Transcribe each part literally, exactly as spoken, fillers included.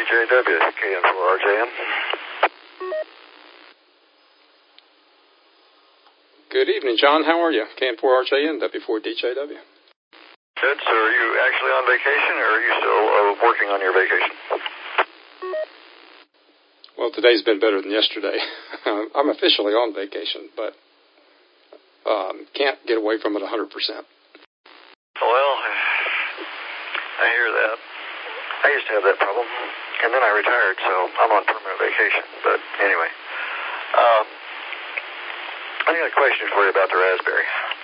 J W, K N four R J N. Good evening, John. How are you? K N four R J N, W four D J W. Good. So are you actually on vacation, or are you still uh, working on your vacation? Well, today's been better than yesterday. I'm officially on vacation, but um, can't get away from it one hundred percent. Well, I hear that. I used to have that problem, and then I retired, so I'm on permanent vacation. But anyway, um, I got a question for you about the Raspberry.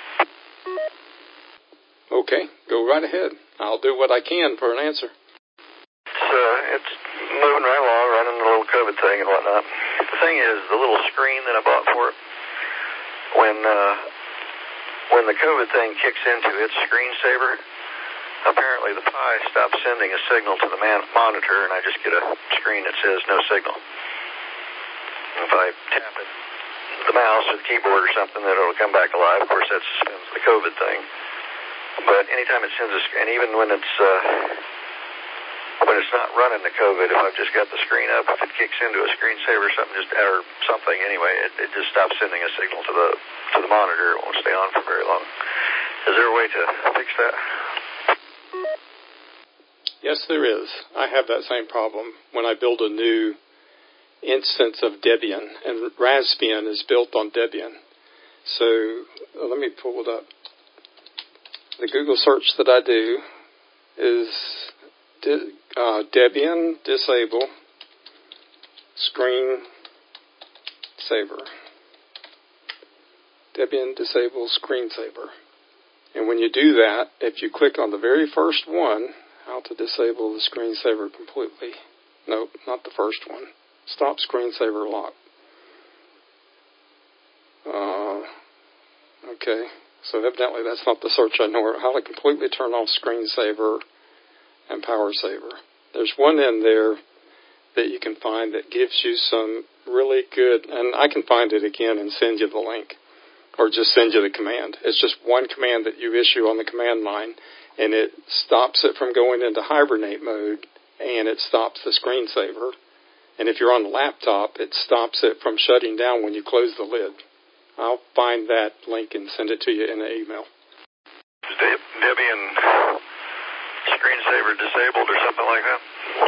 Okay, go right ahead. I'll do what I can for an answer. It's, uh, it's moving right along, running the little COVID thing and whatnot. The thing is, the little screen that I bought for it, when uh, when the COVID thing kicks into its screensaver, apparently the Pi stops sending a signal to the man- monitor, and I just get a screen that says no signal. If I tap it, the mouse or the keyboard or something, then it'll come back alive. Of course, that suspends the COVID thing. But anytime it sends a screen, and even when it's uh, when it's not running the COVID, if I've just got the screen up, if it kicks into a screensaver or something, just or something anyway, it, it just stops sending a signal to the to the monitor. It won't stay on for very long. Is there a way to fix that? Yes, there is. I have that same problem when I build a new instance of Debian, and Raspbian is built on Debian. So uh, let me pull it up. The Google search that I do is de- uh, Debian disable screen saver. Debian disable screensaver. And when you do that, if you click on the very first one, how to disable the screensaver completely. Nope, not the first one. Stop screensaver lock. Uh, okay, so evidently that's not the search I know. How to completely turn off screensaver and power saver. There's one in there that you can find that gives you some really good, and I can find it again and send you the link, or just send you the command. It's just one command that you issue on the command line, and it stops it from going into hibernate mode, and it stops the screensaver. And if you're on the laptop, it stops it from shutting down when you close the lid. I'll find that link and send it to you in an email. Is Debian screensaver disabled or something like that?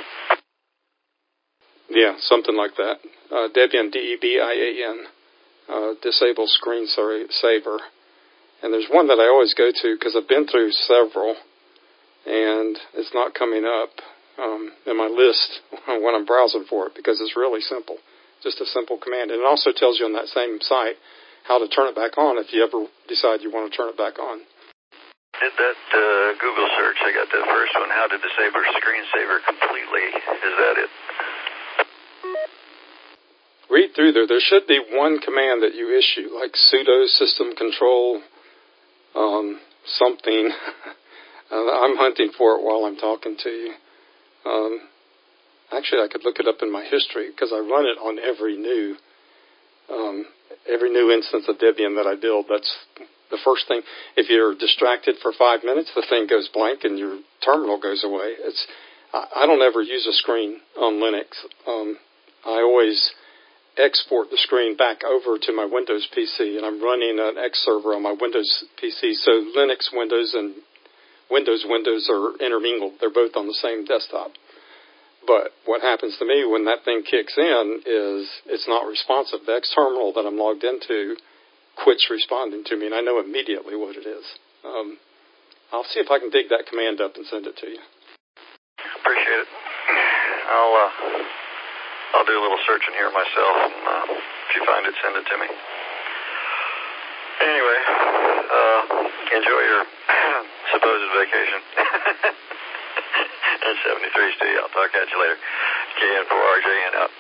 Yeah, something like that. Uh, Debian, D E B I A N, uh, disable screensaver. And there's one that I always go to because I've been through several, and it's not coming up um, in my list when I'm browsing for it because it's really simple. Just a simple command. And it also tells you on that same site how to turn it back on if you ever decide you want to turn it back on. Did that uh, Google search, I got that first one, how to disable screensaver completely. Is that it? Read through there. There should be one command that you issue, like sudo system control um, something. I'm hunting for it while I'm talking to you. Um, actually, I could look it up in my history because I run it on every new um, every new instance of Debian that I build. That's the first thing. If you're distracted for five minutes, the thing goes blank and your terminal goes away. It's I, I don't ever use a screen on Linux. Um, I always export the screen back over to my Windows P C, and I'm running an X server on my Windows P C. So Linux Windows and Windows Windows are intermingled. They're both on the same desktop. But what happens to me when that thing kicks in is it's not responsive. The X terminal that I'm logged into quits responding to me, and I know immediately what it is. Um, I'll see if I can dig that command up and send it to you. Appreciate it. I'll uh, I'll do a little searching here myself, and uh, if you find it, send it to me. Anyway, uh, enjoy your supposed vacation. That's seventy-three Steve. I'll talk at you later. K N four R J N out.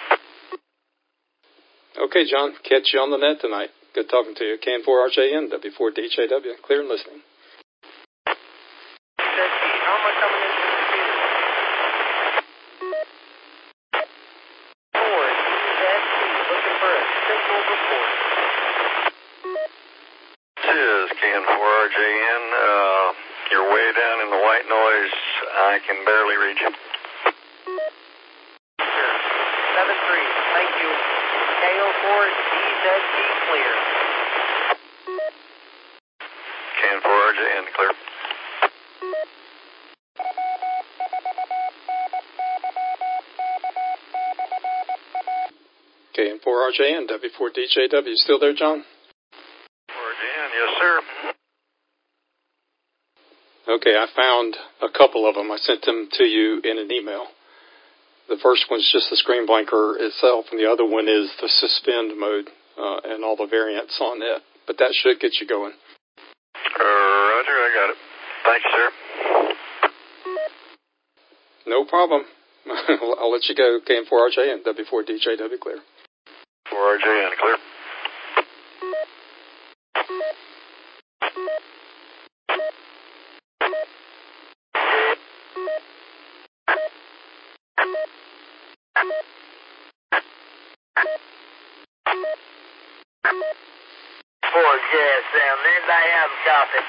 Okay, John. Catch you on the net tonight. Good talking to you. K N four R J N, W four D J W. Clear and listening. You're way down in the white noise. I can barely read you. Thank you. K O four D Z D clear. K N four R J N clear. K N four R J N, W four D J W. Still there, John? R J N, yes, sir. Okay, I found a couple of them. I sent them to you in an email. The first one's just the screen blanker itself, and the other one is the suspend mode uh, and all the variants on it. But that should get you going. Uh, roger, I got it. Thank you, sir. No problem. I'll let you go. K N four R J N, W four D J W clear. four R J N clear. four J S M, anybody have a copy?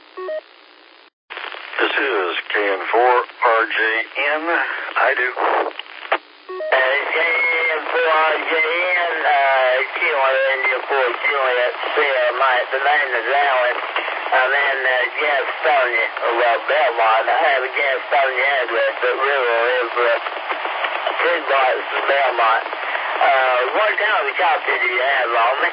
This is K N four R J N. I do. Uh, K N four R J N, uh, Kilo India four Juliet Sierra Mike. The name is Alan. I'm in uh, Gastonia, or well, Belmont. I have a Gastonia address, but River is uh, two blocks from Belmont. Uh, what kind of a copy do you have on me?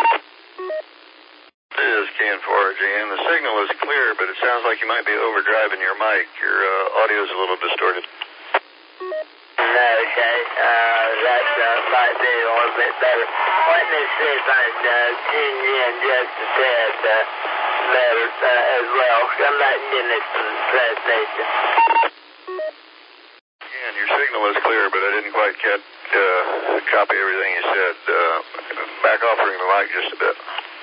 This is K N four R J N. The signal is clear, but it sounds like you might be overdriving your mic. Your uh, audio is a little distorted. Okay, uh, that uh, might be a little bit better. Let me see if I can uh, tune you in just a tad uh, better uh, as well. I'm not getting this from the presentation. Again, your signal is clear, but I didn't quite get uh, copy everything you said. Uh, back off from the mic just a bit.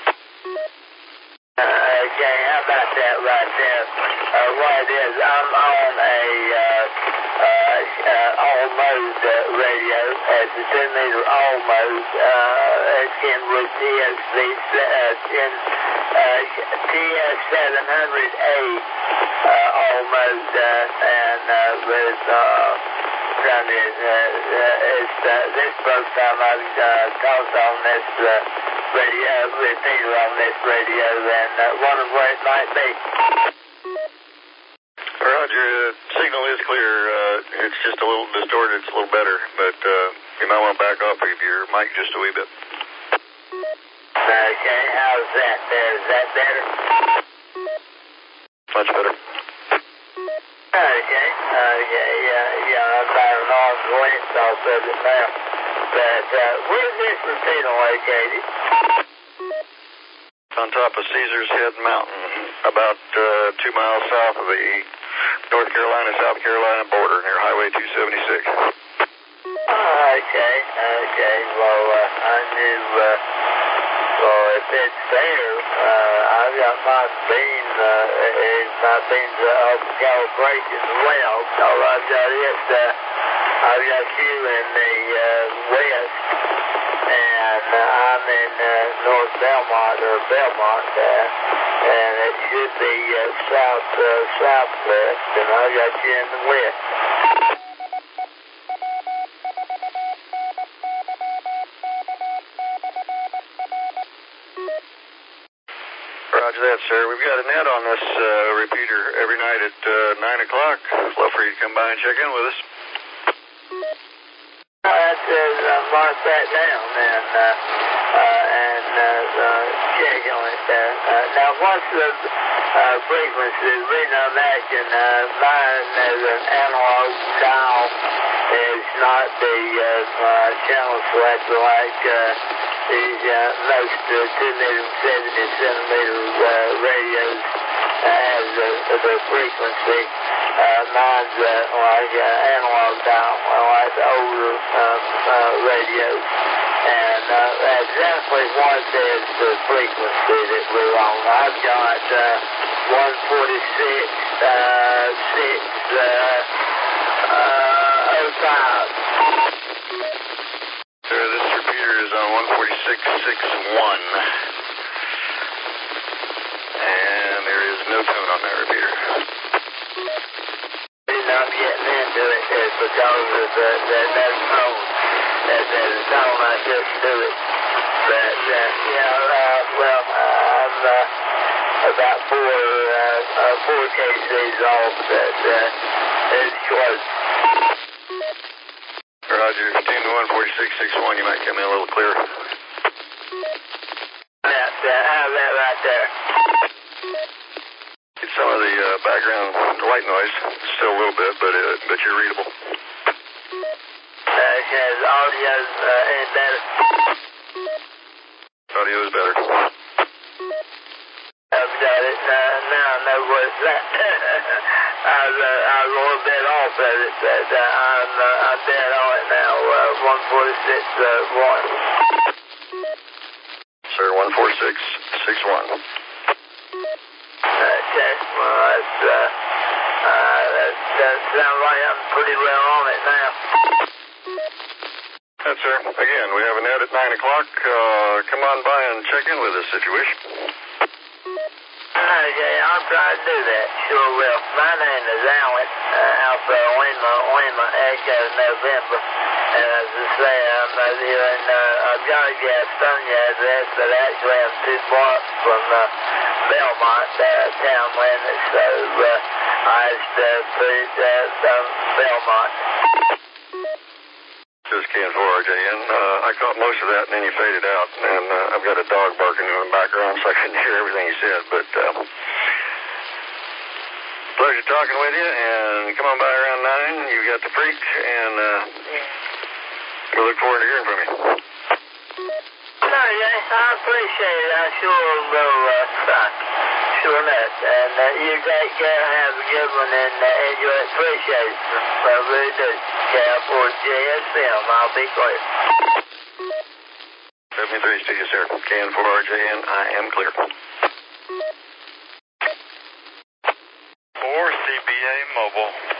Uh, okay, how about that right there? Uh, what it is, I'm on a uh, uh, uh, all mode uh, radio at the ten meter all mode. Uh, it's in with T S V uh, in uh, T S seven hundred A uh, all mode, uh, and uh, with uh, trying to, uh, uh, it's uh, this first time I've uh, talked on this uh, radio, repeater on this radio, and uh, wonder where it might be. Roger, the signal is clear. Uh, it's just a little distorted. It's a little better, but uh, you might want to back off of your mic just a wee bit. Okay, how's that there? Is that better? Much better. Okay, okay, yeah, yeah, I'm about an arm's length off of it now. But uh, where's this repeater located? On top of Caesar's Head Mountain, about uh, two miles south of the North Carolina-South Carolina border near Highway two seventy-six. Okay, okay, well, uh, I knew, uh, well, if it's there, uh, I've got my bean, uh, my beans uh, off the calibration as well, so I've got it, uh, I've got you in the uh, west, and uh, I'm in uh, North Belmont, or Belmont, uh, and it should be uh, south, uh, southwest, and I got you in the west. Roger that, sir. We've got a net on this uh, repeater every night at uh, nine o'clock. Love for you to come by and check in with us. I said, uh, mark that down and, uh, uh, and uh, uh, check on it there. Uh, now, what's the uh, frequency? The reason I'm asking, uh, mine is an analog dial. It's not the uh, uh, channel selector like uh, these uh, most uh, two meter seventy centimeter uh, radios uh, have the, the frequency. Uh, mine's uh, like uh, analog dial, like the older um, uh, radios. And uh, exactly what is the frequency that we're on? I've got uh, one forty-six, uh, six, uh, uh, oh five. Sir, this repeater is on one forty-six point six one. And there is no tone on that repeater. I'm getting into it is because of the, the, that tone. That, that tone just do it. But, uh, you know, uh, well, I'm uh, about four, uh, uh, four K Cs off that uh, is close. Roger, ten to one forty-six six one, you might come in a little clearer. That's, uh, how's that right there? Get some of the uh, background white noise, still a little bit, but uh, but you're readable. Uh, has audio uh, any better? Audio is better. I've got it. Uh, now I know what it's at. I was, uh, I was a little bit off of it, but uh, I'm, uh, I'm dead on it now. Uh, one forty-six one. Sir, one four six six one. Okay, well, that's, uh, uh, that, that sounds like I'm pretty well on it now. Yes, sir. Again, we have a net at nine o'clock. Uh, come on by and check in with us if you wish. Okay, I'll try to do that. Sure will. My name is Alan, uh, Alpha Lima, Lima, Echo, November. And as I say, I'm over here in, uh, I've got a Gastonia address, but actually I'm two blocks from, uh, Belmont, uh, town limits, so, uh, I just, uh, put it, uh, um, Belmont. This is K N four R J N. Uh, I caught most of that and then you faded out. And uh, I've got a dog barking in the background so I couldn't hear everything you said. But uh, pleasure talking with you. And come on by around nine. You've got the freak. And uh, we look forward to hearing from you. No, yeah, I appreciate it. I sure will uh, try. Sure enough. And uh, you take care. Have a good one. And uh, enjoy it. Appreciate it. I really do. K N four J S M. I'll be clear. seventy-three to you, sir. K N four R J N. I am clear. For C B A Mobile.